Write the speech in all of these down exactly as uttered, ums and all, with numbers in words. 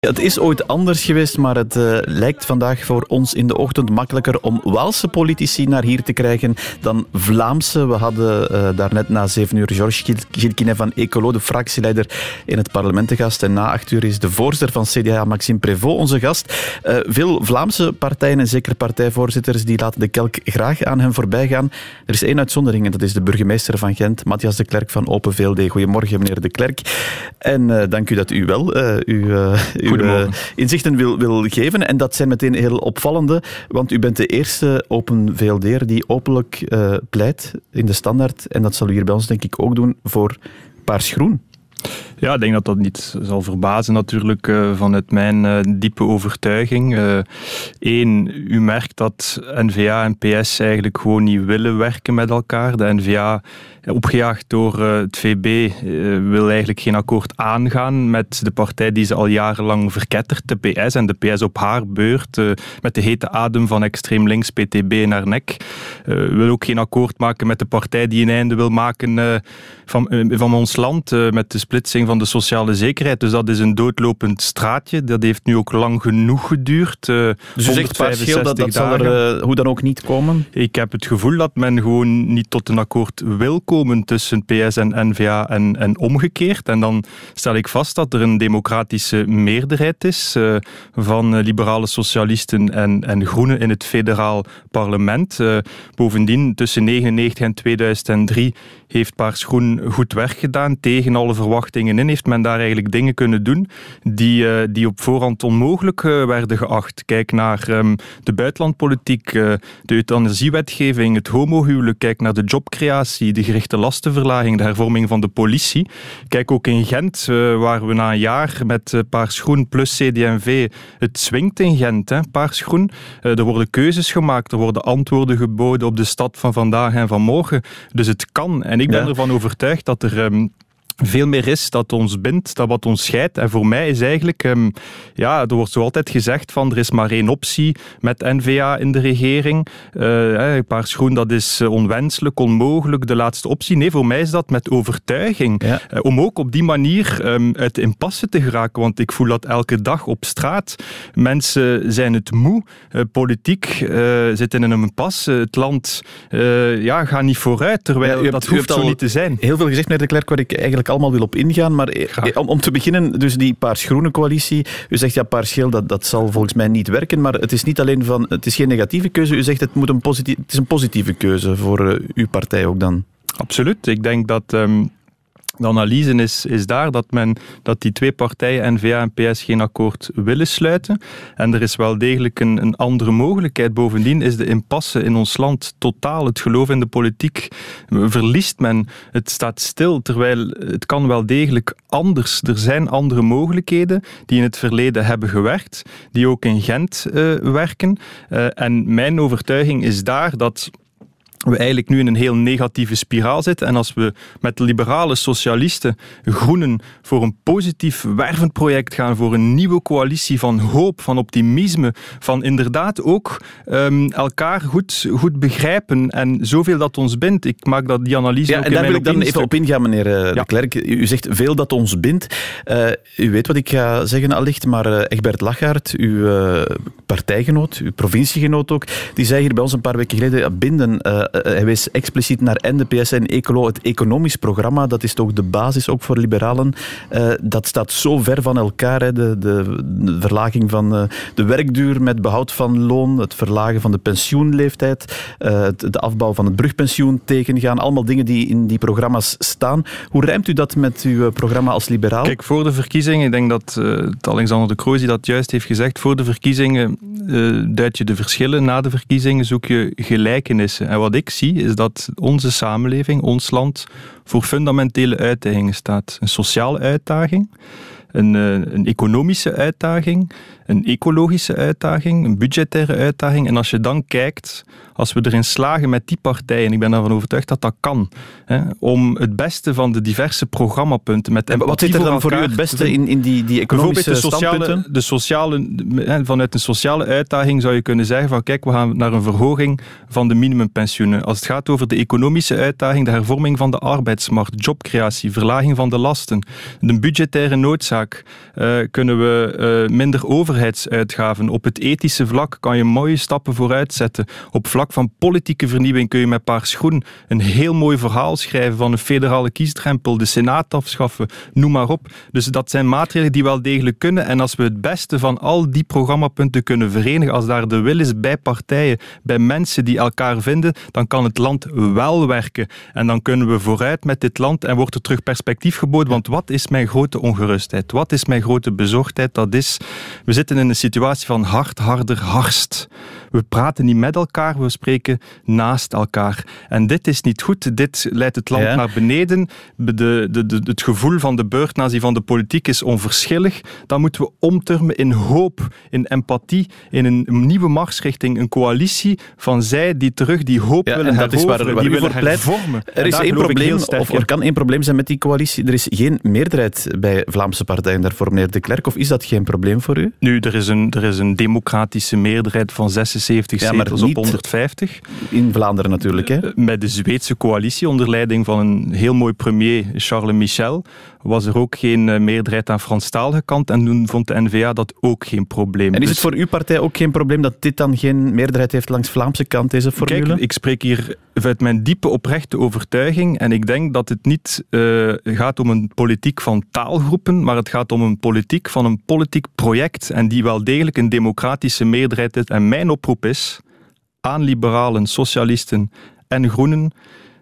Het is ooit anders geweest, maar het uh, lijkt vandaag voor ons in de ochtend makkelijker om Waalse politici naar hier te krijgen dan Vlaamse. We hadden uh, daarnet na zeven uur Georges Gilquinet van Ecolo, de fractieleider in het parlement te gast. En na acht uur is de voorzitter van C D A, Maxime Prévost, onze gast. Uh, veel Vlaamse partijen en zeker partijvoorzitters die laten de kelk graag aan hen voorbij gaan. Er is één uitzondering en dat is de burgemeester van Gent, Matthias de Clercq van Open V L D. Goedemorgen, meneer de Clercq. En uh, dank u dat u wel uh, uw, uh, uw uh, inzichten wil, wil geven. En dat zijn meteen heel opvallende, want u bent de eerste Open V L D'er die openlijk uh, pleit in de Standaard. En dat zal u hier bij ons denk ik ook doen voor Paars-Groen. Ja, ik denk dat dat niet zal verbazen natuurlijk uh, vanuit mijn uh, diepe overtuiging. Eén, uh, u merkt dat N V A en P S eigenlijk gewoon niet willen werken met elkaar. De N V A, opgejaagd door uh, het V B, uh, wil eigenlijk geen akkoord aangaan met de partij die ze al jarenlang verkettert, de P S. En de P S op haar beurt, uh, met de hete adem van extreem links P T B in haar nek, uh, wil ook geen akkoord maken met de partij die een einde wil maken uh, van, uh, van ons land, uh, met de splitsing van de sociale zekerheid. Dus dat is een doodlopend straatje. Dat heeft nu ook lang genoeg geduurd. Uh, dus u zegt partieel dat dat zal er uh, hoe dan ook niet komen? Ik heb het gevoel dat men gewoon niet tot een akkoord wil komen tussen P S en N V A en, en omgekeerd. En dan stel ik vast dat er een democratische meerderheid is uh, van uh, liberale socialisten en, en groenen in het federaal parlement. Uh, bovendien, tussen negenennegentig en tweeduizend drie heeft Paars-Groen goed werk gedaan. Tegen alle verwachtingen in heeft men daar eigenlijk dingen kunnen doen die, uh, die op voorhand onmogelijk uh, werden geacht. Kijk naar um, de buitenlandpolitiek, uh, de euthanasiewetgeving, het homohuwelijk. Kijk naar de jobcreatie, de gerichte lastenverlaging, de hervorming van de politie. Kijk ook in Gent, uh, waar we na een jaar met uh, Paars-Groen plus C D en V, het swingt in Gent, hè, Paars-Groen. Uh, er worden keuzes gemaakt, er worden antwoorden geboden op de stad van vandaag en van morgen. Dus het kan. En ik ben ja. ervan overtuigd dat er Um, veel meer is dat ons bindt, dat wat ons scheidt. En voor mij is eigenlijk, um, ja, er wordt zo altijd gezegd van er is maar één optie met N V A in de regering. Uh, Paars-Groen, dat is onwenselijk, onmogelijk, de laatste optie. Nee, voor mij is dat met overtuiging. Ja. Uh, om ook op die manier um, uit de impasse te geraken, want ik voel dat elke dag op straat. Mensen zijn het moe. Uh, politiek uh, zit in een impasse. Het land uh, ja, gaat niet vooruit, terwijl ja, dat hoeft zo niet te zijn. Heel veel gezegd, meneer de Clercq, waar ik eigenlijk allemaal wil op ingaan, maar om, om te beginnen, dus die Paars-Groene coalitie, u zegt ja, Paars-Geel, dat, dat zal volgens mij niet werken, maar het is niet alleen van, het is geen negatieve keuze, u zegt het, moet een positief, het is een positieve keuze voor uh, uw partij ook dan. Absoluut, ik denk dat Um de analyse is, is daar dat, men, dat die twee partijen, N V A en P S, geen akkoord willen sluiten. En er is wel degelijk een, een andere mogelijkheid. Bovendien is de impasse in ons land totaal. Het geloof in de politiek verliest men. Het staat stil, terwijl het kan wel degelijk anders. Er zijn andere mogelijkheden die in het verleden hebben gewerkt, die ook in Gent uh, werken. Uh, en mijn overtuiging is daar dat we eigenlijk nu in een heel negatieve spiraal zitten. En als we met de liberale socialisten, groenen, voor een positief wervend project gaan, voor een nieuwe coalitie van hoop, van optimisme, van inderdaad ook um, elkaar goed, goed begrijpen en zoveel dat ons bindt. Ik maak dat die analyse ja, ook en in daar mijn wil ik dan even op ingaan, meneer uh, ja. de Clercq. U zegt veel dat ons bindt. Uh, u weet wat ik ga zeggen allicht, maar uh, Egbert Lachaert, uw uh, partijgenoot, uw provinciegenoot ook, die zei hier bij ons een paar weken geleden, ja, binden uh, hij wees expliciet naar N, de P S en Ecolo, het economisch programma, dat is toch de basis ook voor liberalen. Uh, dat staat zo ver van elkaar, hè, de, de, de verlaging van uh, de werkduur met behoud van loon, het verlagen van de pensioenleeftijd, uh, de afbouw van het brugpensioen tegengaan, allemaal dingen die in die programma's staan. Hoe rijmt u dat met uw programma als liberaal? Kijk, voor de verkiezingen, ik denk dat uh, Alexander De Croo die dat juist heeft gezegd, voor de verkiezingen uh, duid je de verschillen, na de verkiezingen zoek je gelijkenissen. En wat ik zie, is dat onze samenleving, ons land, voor fundamentele uitdagingen staat. Een sociale uitdaging, een, een economische uitdaging, een ecologische uitdaging, een budgettaire uitdaging. En als je dan kijkt als we erin slagen met die partijen, en ik ben ervan overtuigd dat dat kan, hè, om het beste van de diverse programmapunten met empathie. Wat zit er dan voor u het beste in, in die, die economische de sociale, standpunten? de sociale, vanuit een sociale uitdaging zou je kunnen zeggen van kijk, we gaan naar een verhoging van de minimumpensioenen. Als het gaat over de economische uitdaging, de hervorming van de arbeidsmarkt, jobcreatie, verlaging van de lasten, de budgettaire noodzaak, uh, kunnen we uh, minder overheidsuitgaven. Op het ethische vlak kan je mooie stappen vooruit zetten. Op vlak van politieke vernieuwing kun je met Paars Groen een heel mooi verhaal schrijven van een federale kiesdrempel, de Senaat afschaffen, noem maar op. Dus dat zijn maatregelen die wel degelijk kunnen. En als we het beste van al die programmapunten kunnen verenigen, als daar de wil is bij partijen, bij mensen die elkaar vinden, dan kan het land wel werken. En dan kunnen we vooruit met dit land en wordt er terug perspectief geboden. Want wat is mijn grote ongerustheid? Wat is mijn grote bezorgdheid? Dat is, we zitten in een situatie van hard, harder, hardst. We praten niet met elkaar, we spreken naast elkaar. En dit is niet goed. Dit leidt het land ja. naar beneden. De, de, de, het gevoel van de beurtnazie van de politiek is onverschillig. Dan moeten we omturmen in hoop, in empathie, in een nieuwe mars richting een coalitie van zij die terug die hoop ja, willen dat heroveren, is waar, waar die u willen voor pleit. hervormen. Er is één probleem, of er kan één probleem zijn met die coalitie. Er is geen meerderheid bij Vlaamse partijen daarvoor, meneer De Clercq. Of is dat geen probleem voor u? Nu, er is een, er is een democratische meerderheid van zesenzeventig ja, zetels op honderdvijftig. In Vlaanderen natuurlijk, hè? Met de Zweedse coalitie onder leiding van een heel mooi premier, Charles Michel, was er ook geen meerderheid aan Franstalige kant en toen vond de N V A dat ook geen probleem. En is het voor uw partij ook geen probleem dat dit dan geen meerderheid heeft langs Vlaamse kant, deze formule? Kijk, ik spreek hier vanuit mijn diepe oprechte overtuiging en ik denk dat het niet uh, gaat om een politiek van taalgroepen, maar het gaat om een politiek van een politiek project en die wel degelijk een democratische meerderheid is. En mijn oproep is aan liberalen, socialisten en groenen,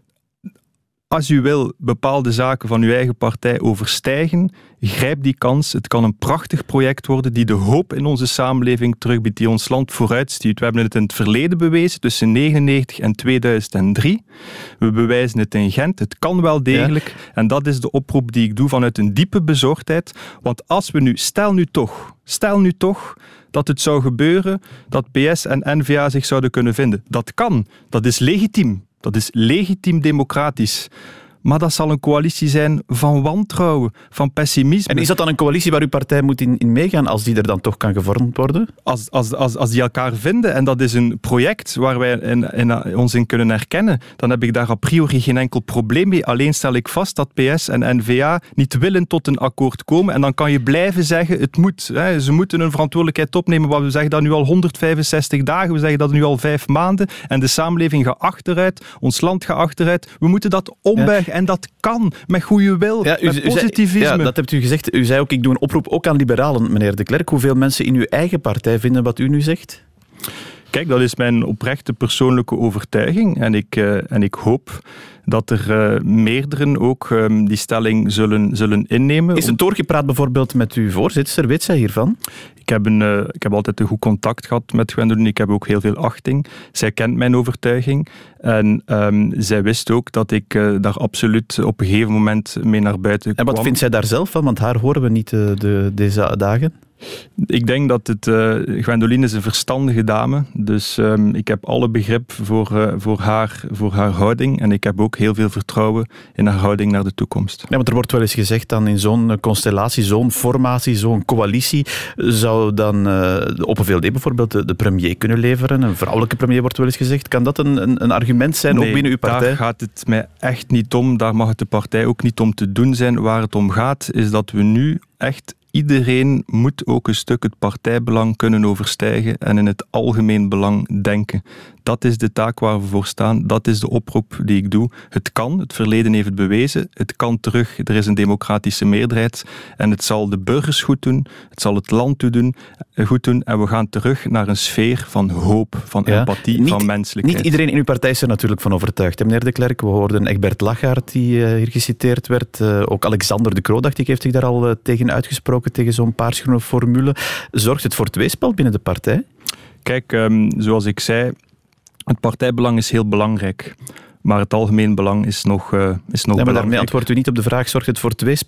als u wil bepaalde zaken van uw eigen partij overstijgen, grijp die kans. Het kan een prachtig project worden die de hoop in onze samenleving terugbiedt, die ons land vooruitstuurt. We hebben het in het verleden bewezen, tussen negenennegentig en tweeduizend drie. We bewijzen het in Gent. Het kan wel degelijk. Ja. En dat is de oproep die ik doe vanuit een diepe bezorgdheid. Want als we nu, stel nu toch, stel nu toch dat het zou gebeuren dat P S en N V A zich zouden kunnen vinden. Dat kan. Dat is legitiem. Dat is legitiem democratisch. Maar dat zal een coalitie zijn van wantrouwen, van pessimisme. En is dat dan een coalitie waar uw partij moet in, in meegaan als die er dan toch kan gevormd worden? Als, als, als, als die elkaar vinden en dat is een project waar wij in, in, ons in kunnen herkennen, dan heb ik daar a priori geen enkel probleem mee. Alleen stel ik vast dat P S en N V A niet willen tot een akkoord komen en dan kan je blijven zeggen, het moet. Hè. Ze moeten een verantwoordelijkheid opnemen, maar we zeggen dat nu al honderdvijfenzestig dagen, we zeggen dat nu al vijf maanden en de samenleving gaat achteruit, ons land gaat achteruit. We moeten dat ombuigen. Ja. En dat kan, met goede wil, ja, u, met positivisme. Zei, ja, dat hebt u gezegd. U zei ook, ik doe een oproep ook aan liberalen, meneer De Clercq. Hoeveel mensen in uw eigen partij vinden wat u nu zegt? Kijk, dat is mijn oprechte persoonlijke overtuiging. En ik, uh, en ik hoop dat er uh, meerderen ook um, die stelling zullen, zullen innemen. Is het doorgepraat bijvoorbeeld met uw voorzitter? Weet zij hiervan? Ik heb, een, uh, ik heb altijd een goed contact gehad met Gwendoline. Ik heb ook heel veel achting. Zij kent mijn overtuiging. En um, zij wist ook dat ik uh, daar absoluut op een gegeven moment mee naar buiten kwam. En wat vindt zij daar zelf van? Want haar horen we niet uh, de, deze dagen. Ik denk dat het... Uh, Gwendoline is een verstandige dame. Dus um, ik heb alle begrip voor, uh, voor, haar, voor haar houding. En ik heb ook heel veel vertrouwen in haar houding naar de toekomst. Ja, want er wordt wel eens gezegd dan in zo'n constellatie, zo'n formatie, zo'n coalitie, zou dan uh, op een V L D bijvoorbeeld de, de premier kunnen leveren. Een vrouwelijke premier wordt wel eens gezegd. Kan dat een, een, een argument zijn, nee, ook binnen uw partij? Daar gaat het mij echt niet om. Daar mag het de partij ook niet om te doen zijn. Waar het om gaat, is dat we nu echt... Iedereen moet ook een stuk het partijbelang kunnen overstijgen en in het algemeen belang denken. Dat is de taak waar we voor staan. Dat is de oproep die ik doe. Het kan, het verleden heeft het bewezen. Het kan terug. Er is een democratische meerderheid en het zal de burgers goed doen. Het zal het land goed doen. Goed doen en we gaan terug naar een sfeer van hoop, van ja, empathie, niet, van menselijkheid. Niet iedereen in uw partij is er natuurlijk van overtuigd, hè, meneer De Clercq. We hoorden Egbert Lachaert, die uh, hier geciteerd werd. Uh, ook Alexander De Croo, dacht ik, heeft zich daar al uh, tegen uitgesproken, tegen zo'n paarsgroene formule. Zorgt het voor tweespalt binnen de partij? Kijk, um, zoals ik zei, het partijbelang is heel belangrijk. Maar het algemeen belang is nog, uh, is nog ja, maar belangrijk. daarmee antwoordt u niet op de vraag, zorgt het voor tweespalt?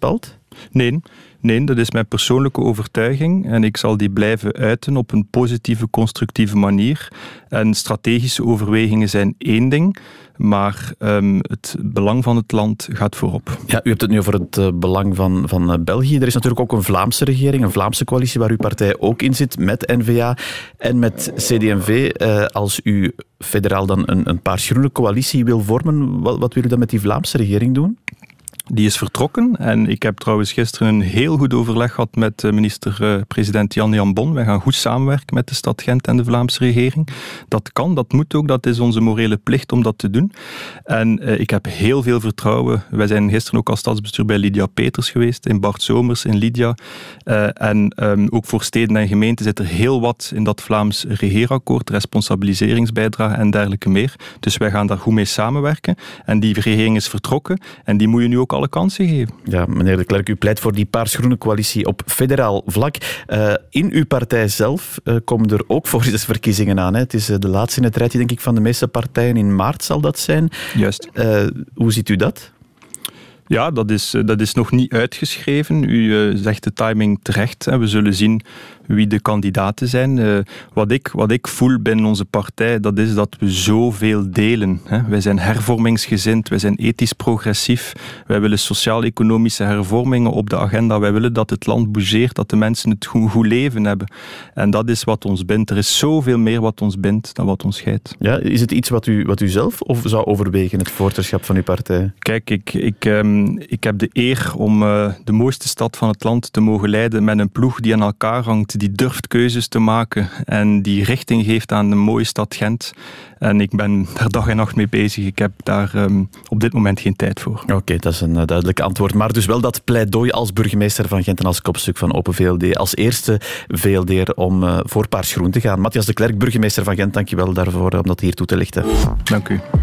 Nee, nee, dat is mijn persoonlijke overtuiging en ik zal die blijven uiten op een positieve, constructieve manier. En strategische overwegingen zijn één ding, maar um, het belang van het land gaat voorop. Ja, u hebt het nu over het uh, belang van, van uh, België. Er is natuurlijk ook een Vlaamse regering, een Vlaamse coalitie waar uw partij ook in zit, met N V A en met C D en V. Uh, als u federaal dan een, een paars-groene coalitie wil vormen, wat, wat wil u dan met die Vlaamse regering doen? Die is vertrokken en ik heb trouwens gisteren een heel goed overleg gehad met minister-president Jan Jambon. Wij gaan goed samenwerken met de stad Gent en de Vlaamse regering. Dat kan, dat moet ook, dat is onze morele plicht om dat te doen. En uh, ik heb heel veel vertrouwen. Wij zijn gisteren ook als stadsbestuur bij Lydia Peters geweest, in Bart Somers, in Lydia. Uh, en um, ook voor steden en gemeenten zit er heel wat in dat Vlaams regeerakkoord, responsabiliseringsbijdrage en dergelijke meer. Dus wij gaan daar goed mee samenwerken. En die regering is vertrokken en die moet je nu ook alle kansen geven. Ja, meneer De Klerk, u pleit voor die paars-groene coalitie op federaal vlak. Uh, in uw partij zelf uh, komen er ook voorzittersverkiezingen aan. Hè? Het is uh, de laatste in het rijtje, denk ik, van de meeste partijen. In maart zal dat zijn. Juist. Uh, hoe ziet u dat? Ja, dat is, dat is nog niet uitgeschreven. U uh, zegt de timing terecht. Hè. We zullen zien wie de kandidaten zijn. Uh, wat, ik, wat ik voel binnen onze partij, dat is dat we zoveel delen. Hè. Wij zijn hervormingsgezind, wij zijn ethisch progressief. Wij willen sociaal-economische hervormingen op de agenda. Wij willen dat het land bougeert, dat de mensen het goed, goed leven hebben. En dat is wat ons bindt. Er is zoveel meer wat ons bindt dan wat ons scheidt. Ja, is het iets wat u, wat u zelf of zou overwegen, het voorzitterschap van uw partij? Kijk, ik... ik um, Ik heb de eer om uh, de mooiste stad van het land te mogen leiden met een ploeg die aan elkaar hangt, die durft keuzes te maken en die richting geeft aan de mooie stad Gent. En ik ben daar dag en nacht mee bezig. Ik heb daar um, op dit moment geen tijd voor. Oké, okay, dat is een uh, duidelijk antwoord. Maar dus wel dat pleidooi als burgemeester van Gent en als kopstuk van Open V L D. Als eerste V L D'er om uh, voor paars-groen te gaan. Matthias De Klerk, burgemeester van Gent, dank je wel daarvoor om dat hier toe te lichten. Dank u.